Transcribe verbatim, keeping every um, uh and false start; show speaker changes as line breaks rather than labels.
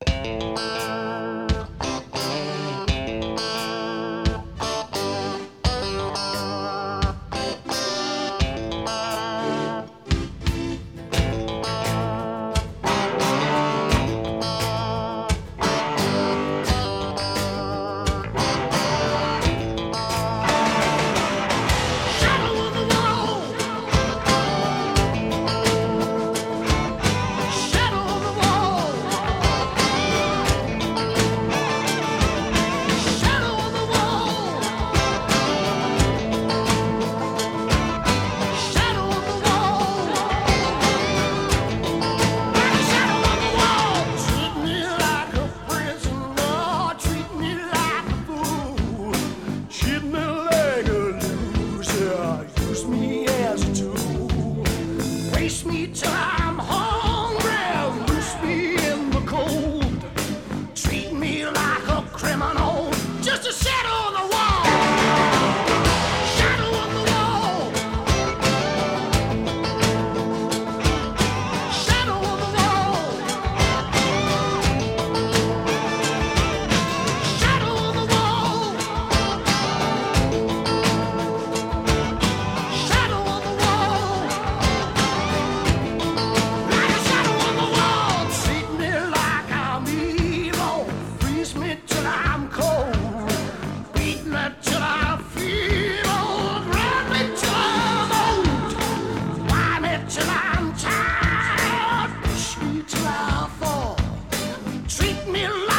Race me till I'm hungry, loose me in the cold. Treat me like a criminal, just a shadow on the wall. Shadow on the wall. Shadow on the wall. Shadow on the wall. Shadow on the wall. Like a shadow on the wall. Treat me like I'm evil. Freeze me till I'm cold. Beat me till I'm feeble. Grab me till I'm old. Why me till I'm tired. Push me till I fall. Treat me like